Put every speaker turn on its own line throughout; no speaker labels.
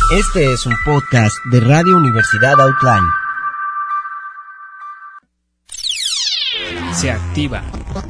Este es un podcast de Radio Universidad Outline.
Se activa.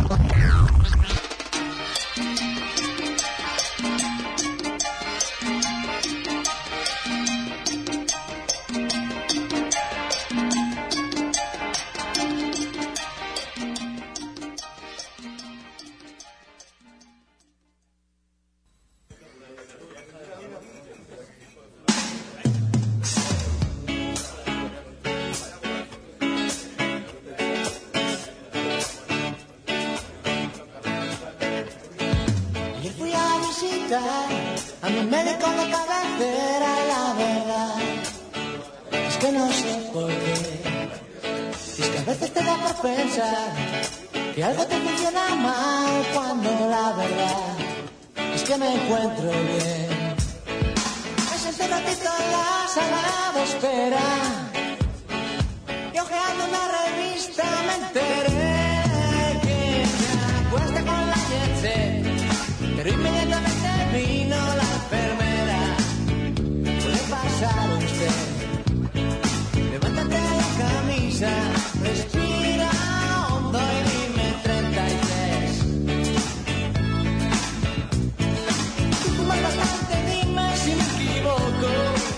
A mi médico de cabecera y la verdad es que no sé por qué. Y es que a veces te da por pensar que algo te funciona mal cuando la verdad es que me encuentro bien. Me senté un ratito en la sala de espera y hojeando una revista me enteré que me acuesta con la gente, pero inmediatamente vino la enfermera. Puede pasar usted, levántate la camisa, respira hondo y dime 33. Tú fumas bastante, dime si me equivoco,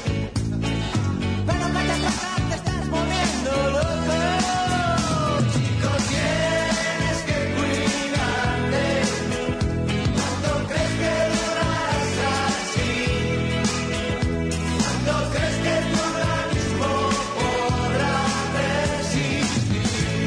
pero no te pasa, te estás poniendo loco. Chico, tienes que cuidarte. ¿Cuánto crees que durarás así? ¿Cuánto crees que tu organismo podrá resistir?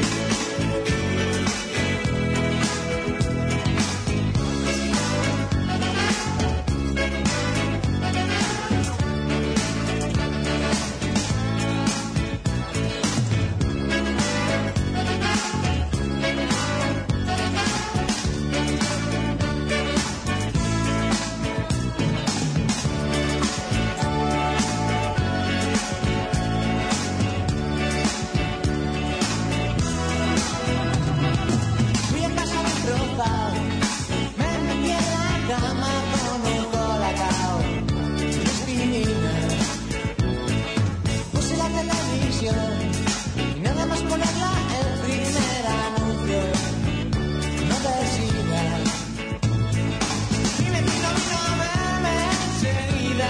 Fui a casa destrozado, me metí en la cama con un colacao y aspirinas. Puse la televisión y nada más ponerla el primer anuncio, no te sigas. Mi vecino vino a verme enseguida,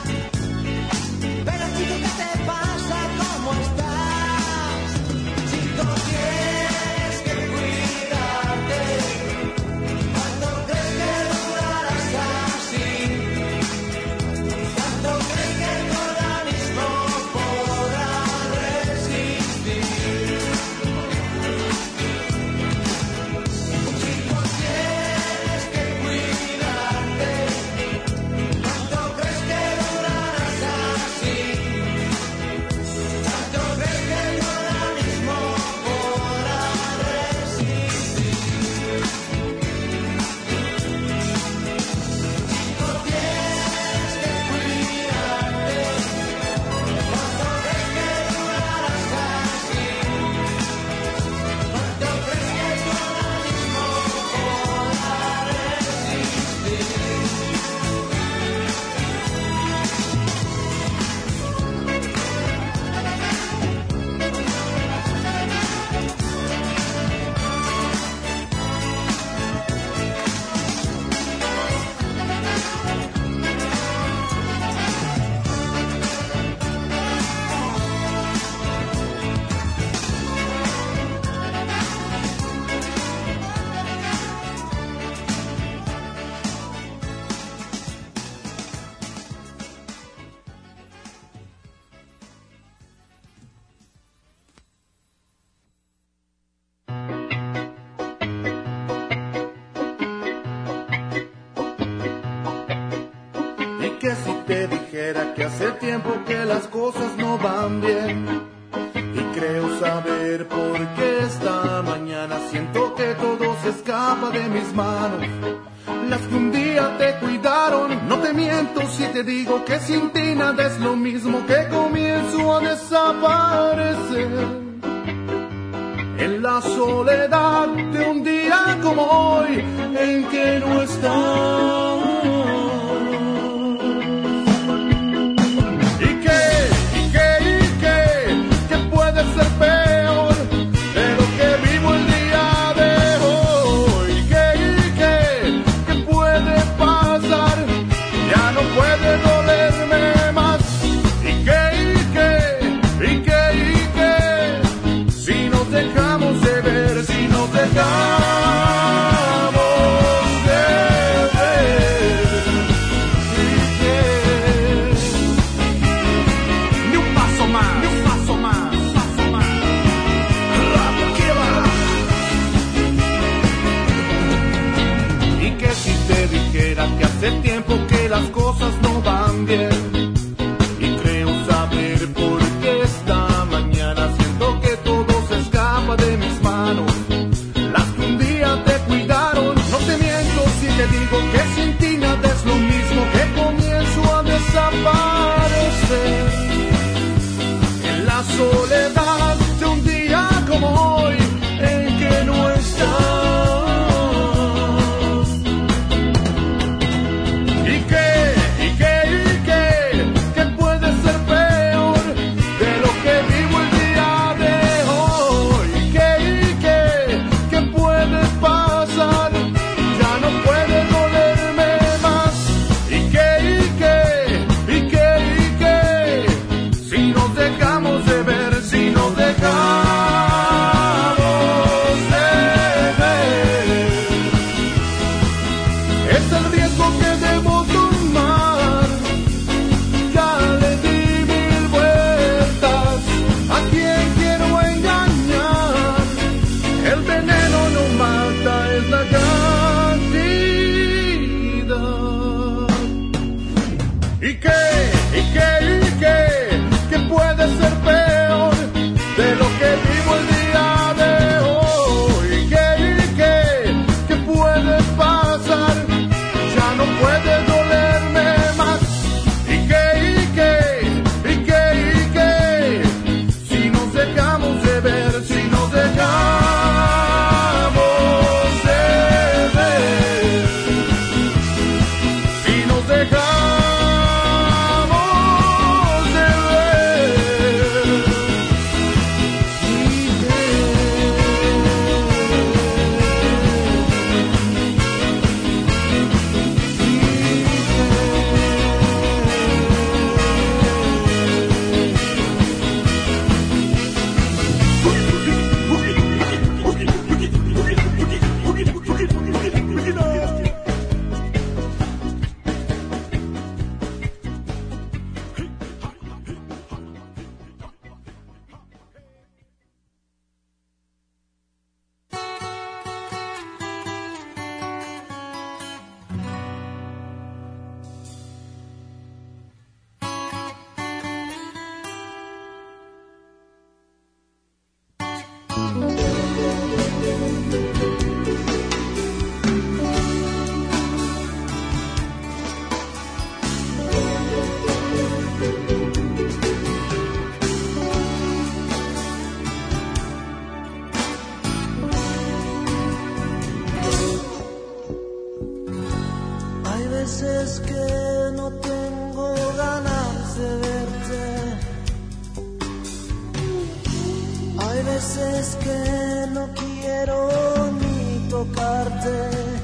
pero chico, ¿qué te pasa? ¿Cómo estás? Chico, tienes que cuidarte. ¿Cuánto crees que durarás así? ¿Cuánto crees que tu organismo podrá resistir? Chico, tienes que cuidarte. ¿Cuánto crees que durarás así? ¿Cuánto crees que tu organismo podrá resistir? Chico, tienes que cuidarte. ¿Cuánto crees que durarás así? ¿Cuánto crees que tu organismo podrá
Y que si te dijera que hace tiempo que las cosas no van bien, y creo saber por qué esta mañana siento que todo se escapa de mis manos. Las que un día te cuidaron, no te miento si te digo que sin ti nada es lo mismo, que comienzo a desaparecer en la soledad de un día como hoy en que no estás. van bien. Y creo saber por qué esta mañana siento que todo se escapa de mis manos. Las que un día te cuidaron, no te miento si te digo que sin ti nada es lo mismo, que comienzo a desaparecer en la soledad de un día como hoy en que no estás. ¿Qué puede ser peor de lo que vivo el día de hoy? ¿Qué puede pasar? Ya no puede dolerme más. Si nos dejamos de ver, si nos dejamos de ver, es el riesgo que debo tomar. Ya le di 1000 vueltas a quien quiero engañar. El veneno no mata, es la cantidad. ¿Qué puede ser peor de lo que vivo el día de hoy? ¿Qué puede pasar? Ya no puede dolerme más. Si nos dejamos de ver, si nos dejamos de ver, si nos dejamos de ver.
Hay veces que no tengo ganas de verte. Hay veces que no quiero ni tocarte.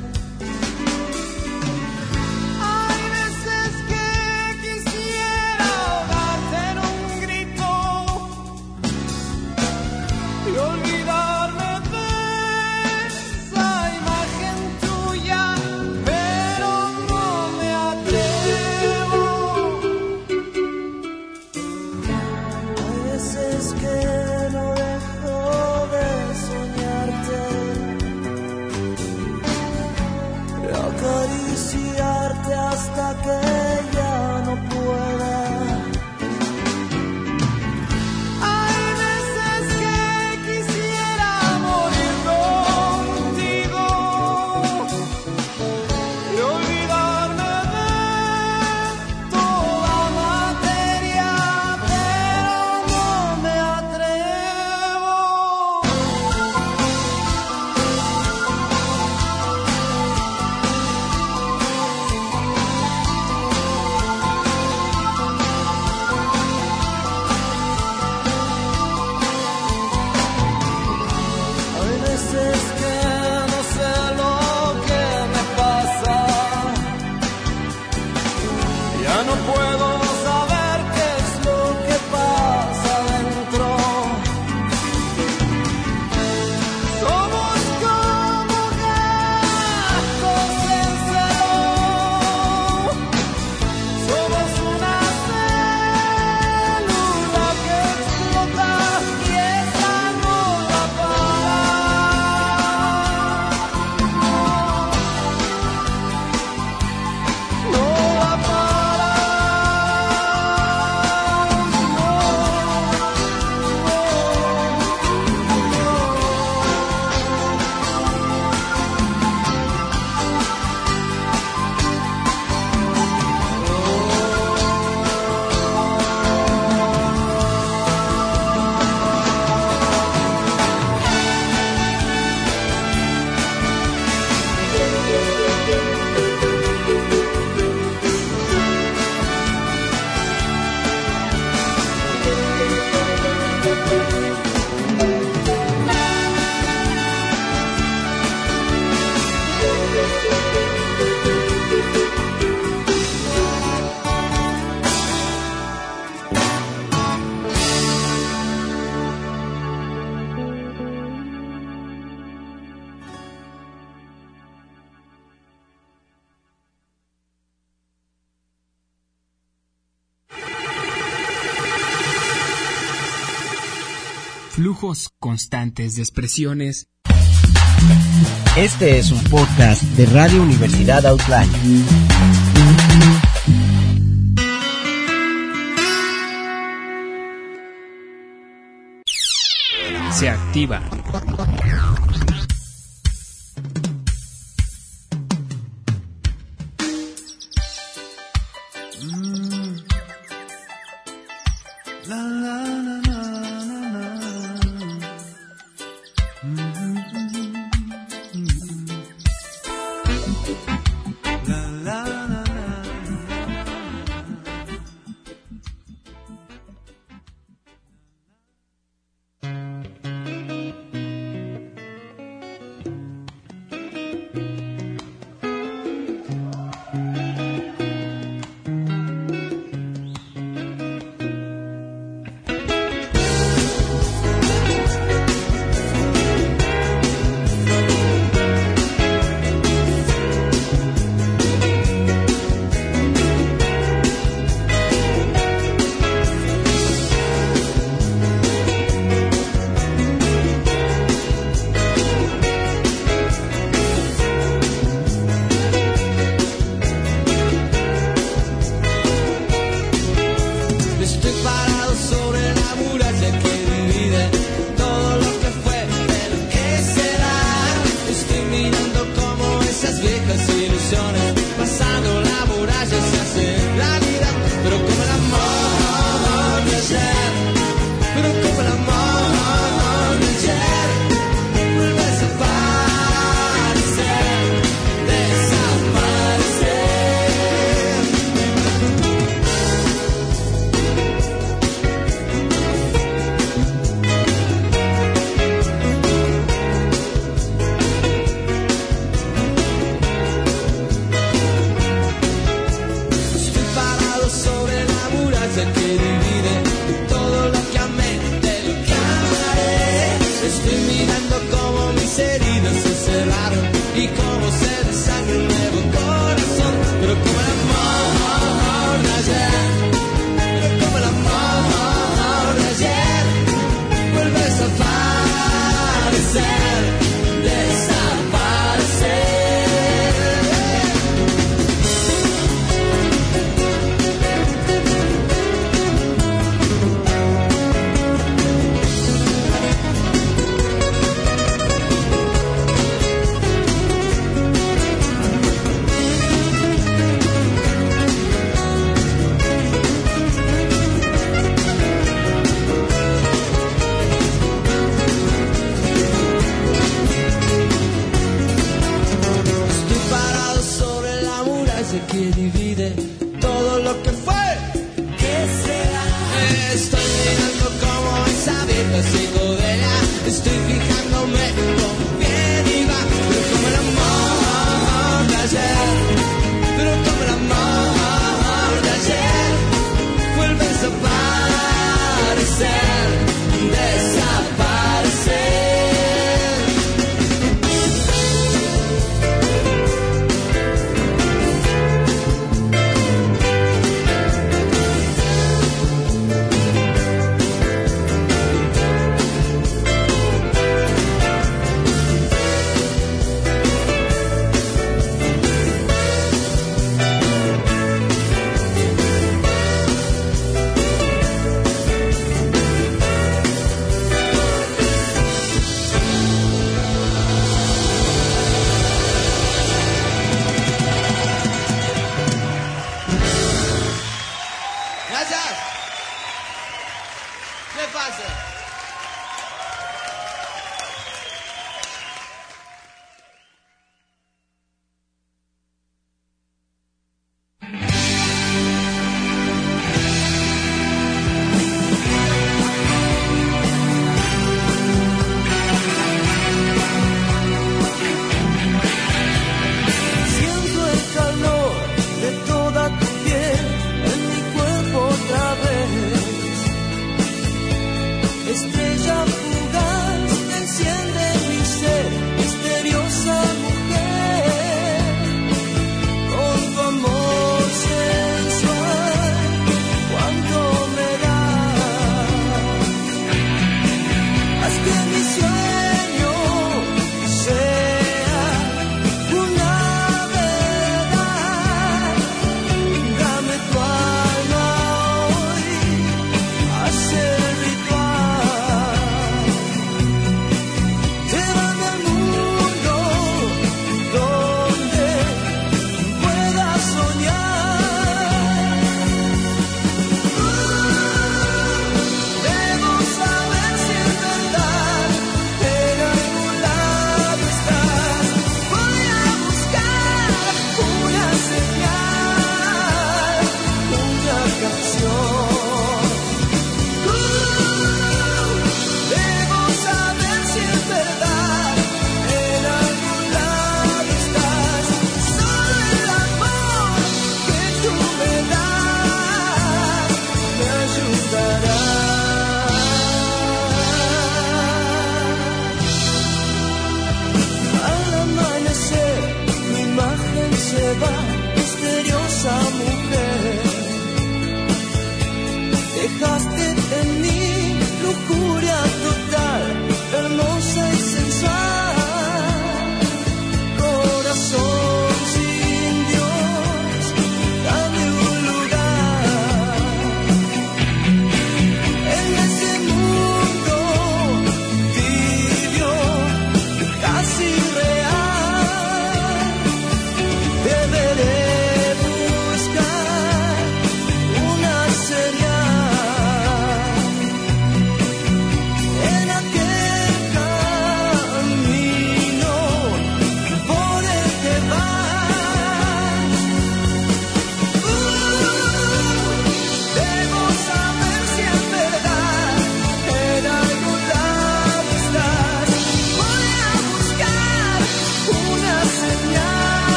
Hay veces que quisiera ahogarte en un grito y olvidarme de esa imagen tuya, pero no me atrevo. Hay veces que no dejo de soñarte.
flujos constantes de expresiones.
Este es un podcast de Radio Universidad Outline.
Se activa.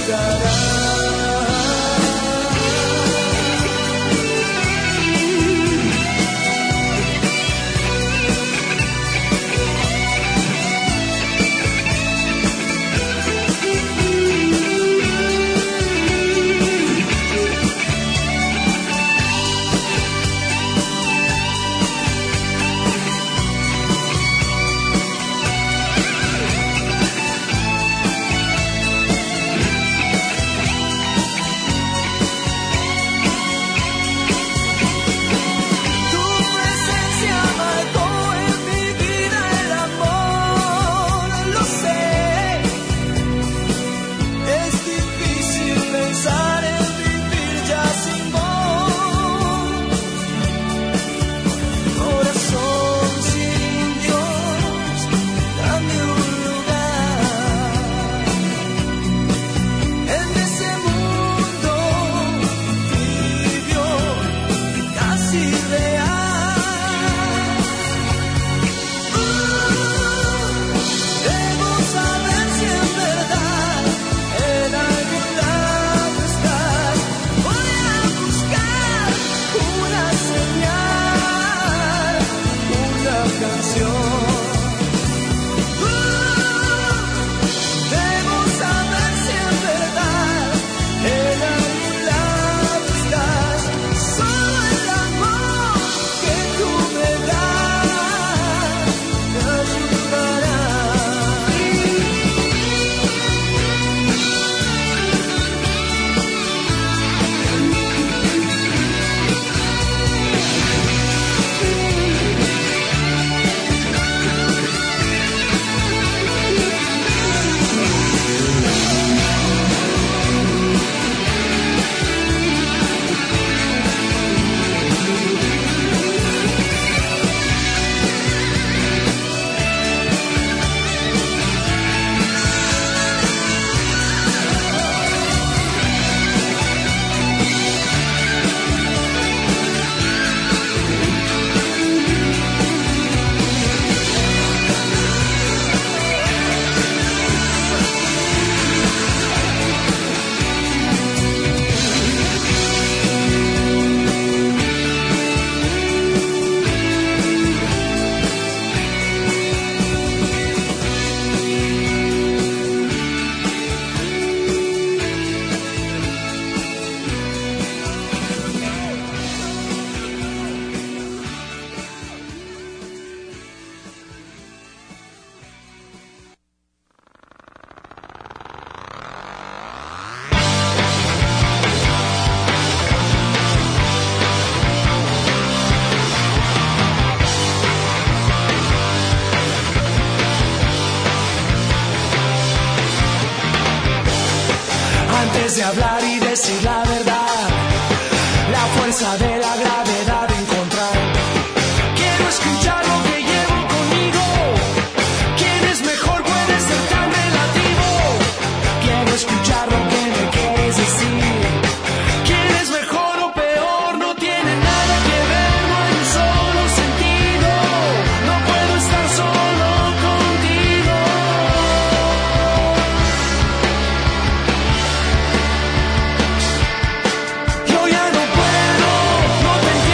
Antes de hablar y decir la verdad, la fuerza de la gravedad de encontrar. Quiero escuchar lo que llevo conmigo. ¿Quién es mejor? Puede ser tan relativo. Quiero escuchar lo que me quieres decir. ¿Quién es mejor o peor? No tiene nada que ver, no hay un solo sentido. No puedo estar solo contigo. Yo ya no puedo, no te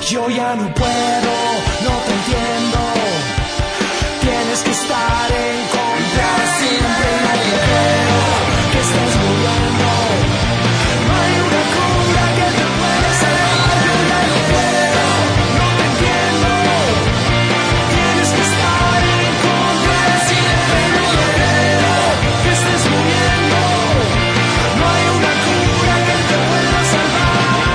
Yo ya no puedo, no te entiendo. Tienes que estar en contra siempre. No te creo que estés muriendo. No hay una cura que te pueda salvar. Yo ya no puedo, no te entiendo. Tienes que estar en contra siempre. No te creo que estés muriendo. No hay una cura que te pueda salvar.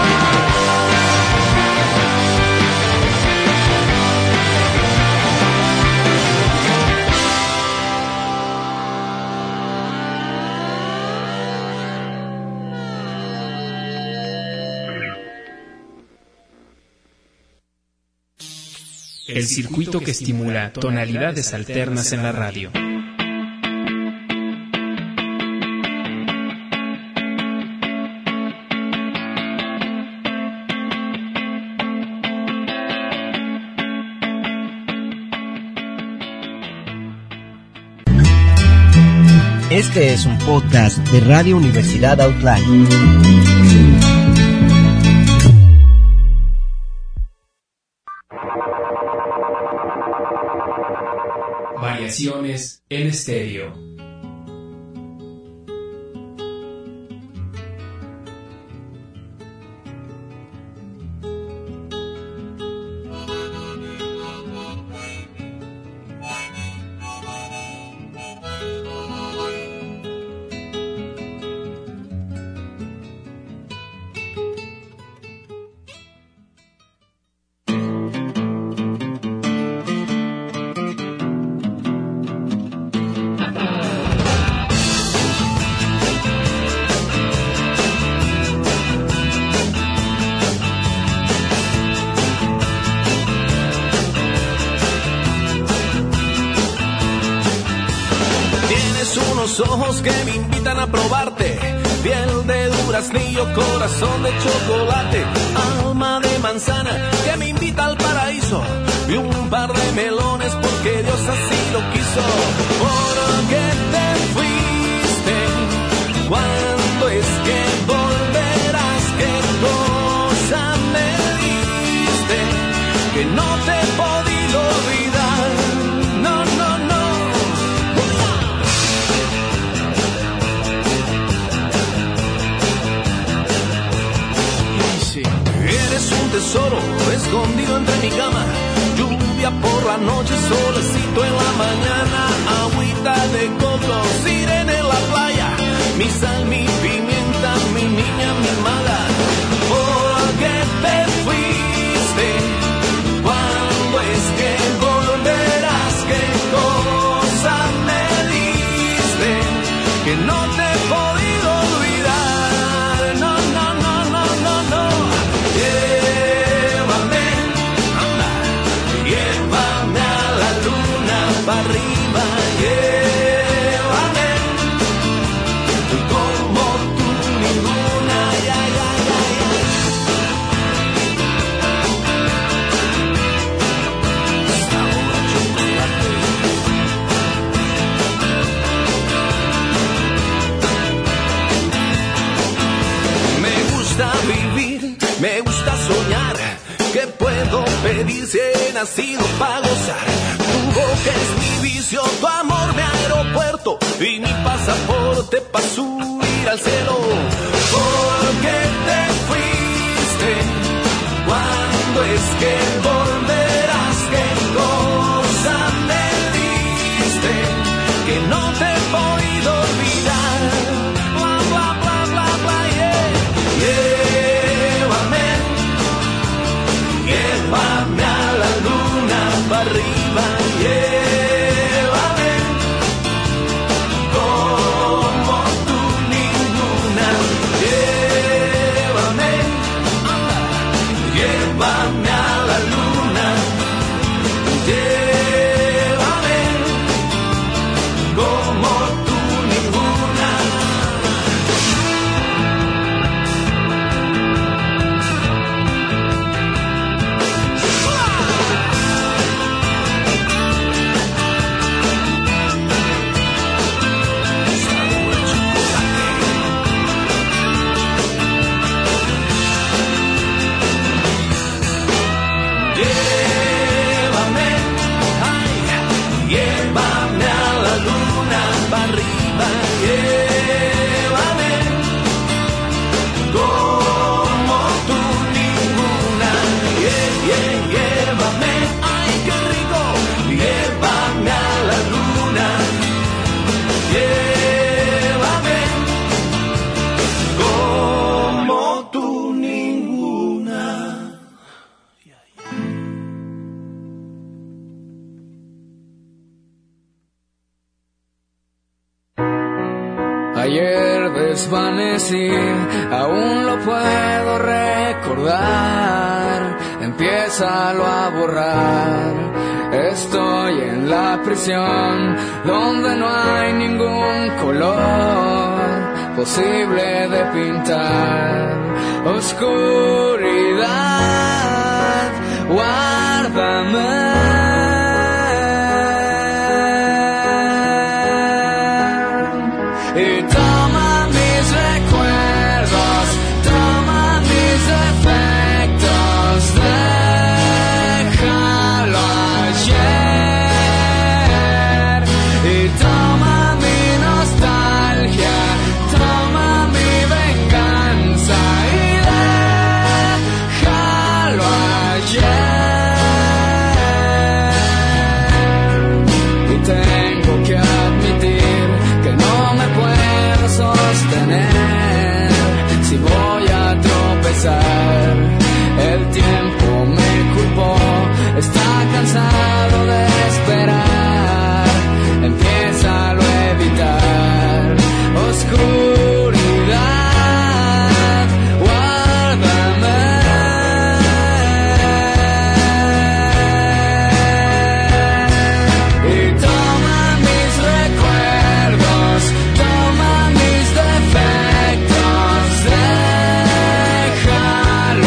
El circuito que estimula tonalidades alternas en la radio.
Este es un podcast de Radio Universidad Outline.
Variaciones en estéreo.
Ojos que me invitan a probarte, piel de duraznillo, corazón de chocolate, alma de manzana que me invita al paraíso, y un par de melones porque Dios así lo quiso. ¿Por qué te fuiste? ¿Cuándo es que volverás? ¿Qué cosa me diste que no te he podido olvidar? No, no, no. Eres un tesoro escondido entre mi cama, lluvia por la noche, solecito en la mañana, agüita de coco, sirena en la playa, mi sal, mi pimienta, mi niña mimada. ¿Por qué te fuiste? ¿Cuándo es que volverás? ¿Qué cosa me diste que no te he podido olvidar? No, no, no, no, no, no. Llévame, anda, llévame a la luna para arriba, llévame, como tú ninguna, ya, ya, ya, ya. Sabor a chocolate. Me gusta vivir, me gusta soñar. ¿Qué puedo pedir si he nacido para gozar? Tu boca es mi vicio, tu amor mi aeropuerto y mi pasaporte para subir al cielo. ¿Por qué te fuiste? ¿Cuándo es que volverás? ¿Qué cosa me diste que no te he podido olvidar? Bla, bla, bla, bla, bla, yeah. Llévame, llévame a la luna para arriba, llévame, como tú ninguna, llévame, llévame a la luna, llévame, como tú ninguna.
Ayer desvanecí, aún lo puedo recordar. Empiézalo a borrar. Estoy en la prisión donde no hay ningún color posible de pintar. Oscuridad, guárdame. Y toma mis recuerdos, toma mis defectos, déjalo ayer. Y toma mi nostalgia, toma mi venganza y déjalo ayer. Y tengo que admitir que no me puedo sostener si voy a tropezar. El tiempo me culpó, está cansado de esperar. Empiézalo a evitar. Oscuridad, guárdame. Y toma mis recuerdos, toma mis defectos, déjalo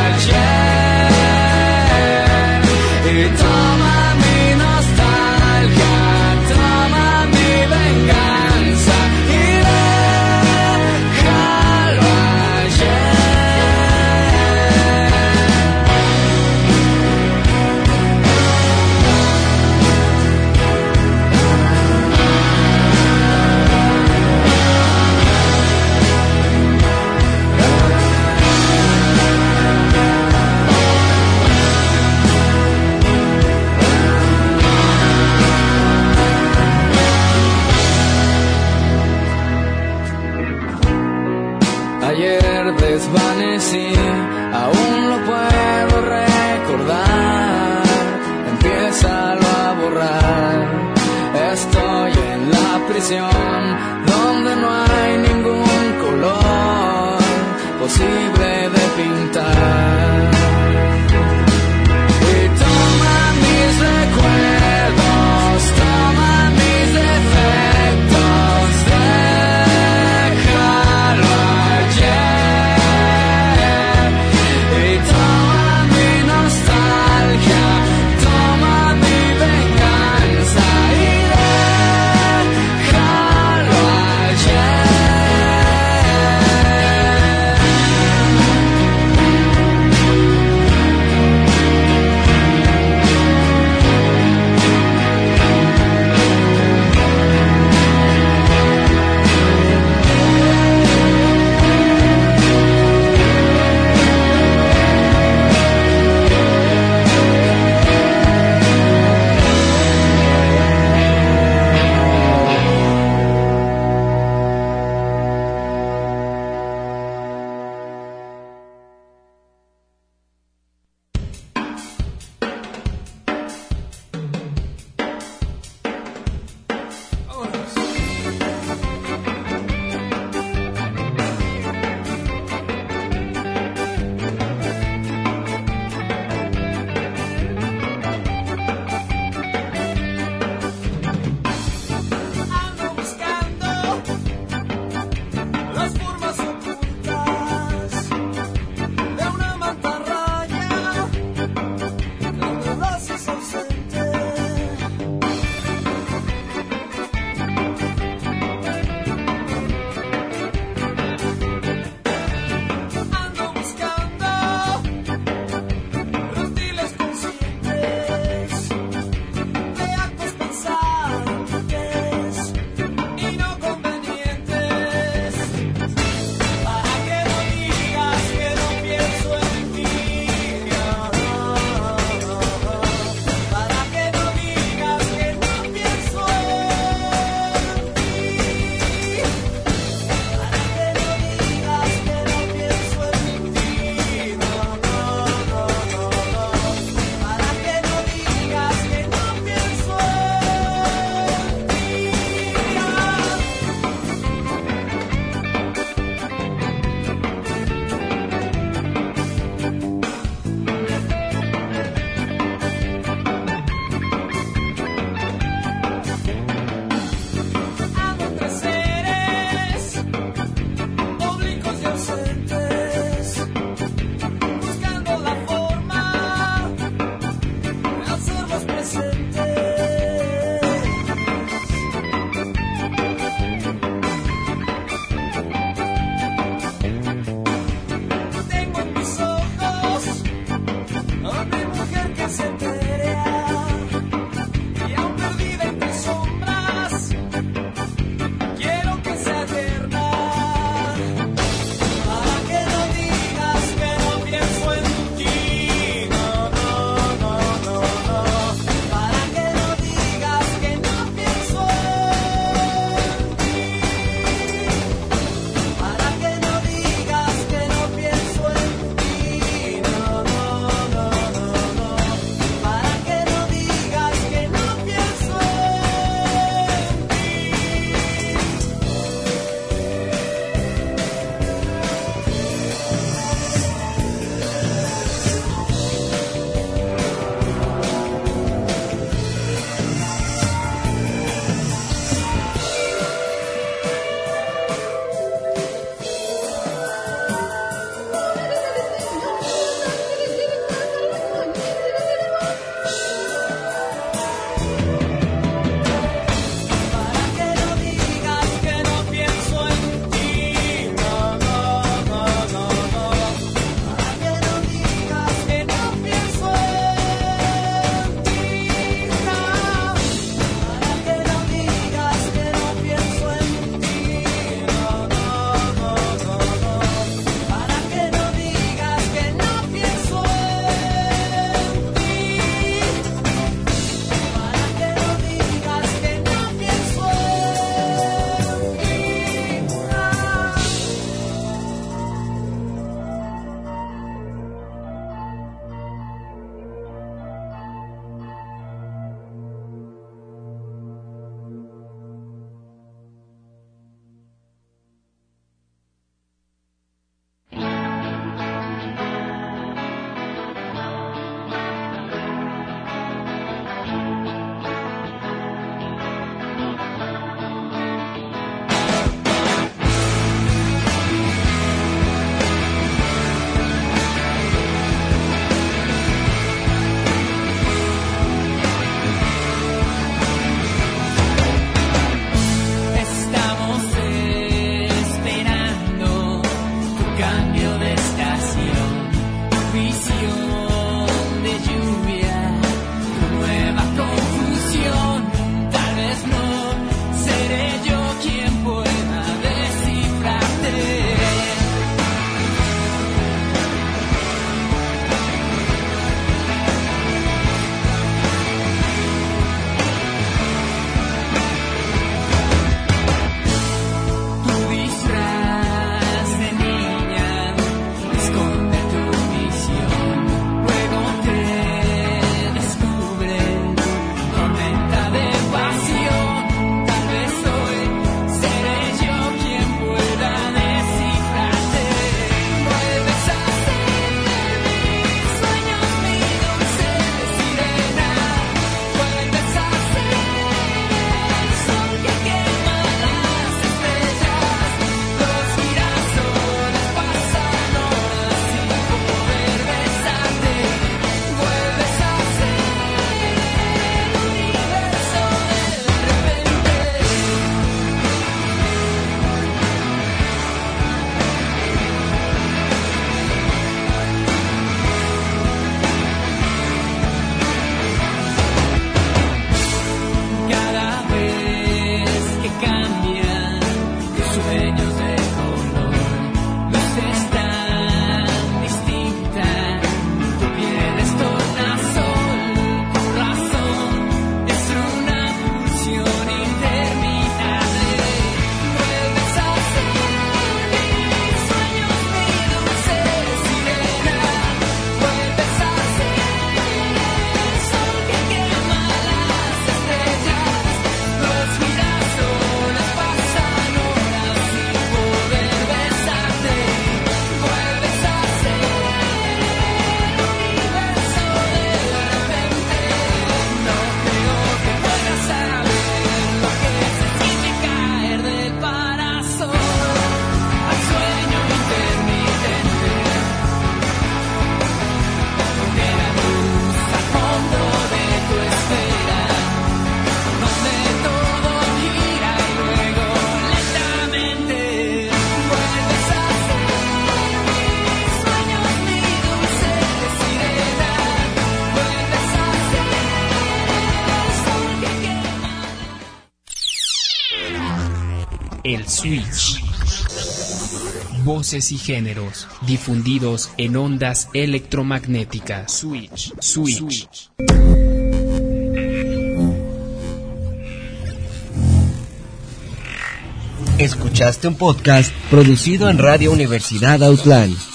ayer. Y toma mi nostalgia, toma mi venganza y déjalo ayer. Ayer desvanecí, aún lo puedo recordar. Empiézalo a borrar. Estoy en la prisión donde no hay ningún color posible de pintar. Y toma mis recuerdos, toma mis defectos, déjalo ayer. Y toma mi nostalgia, toma mi venganza y déjalo ayer.
El Switch. Voces y géneros difundidos en ondas electromagnéticas. Switch.
Escuchaste un podcast producido en Radio Universidad Outland.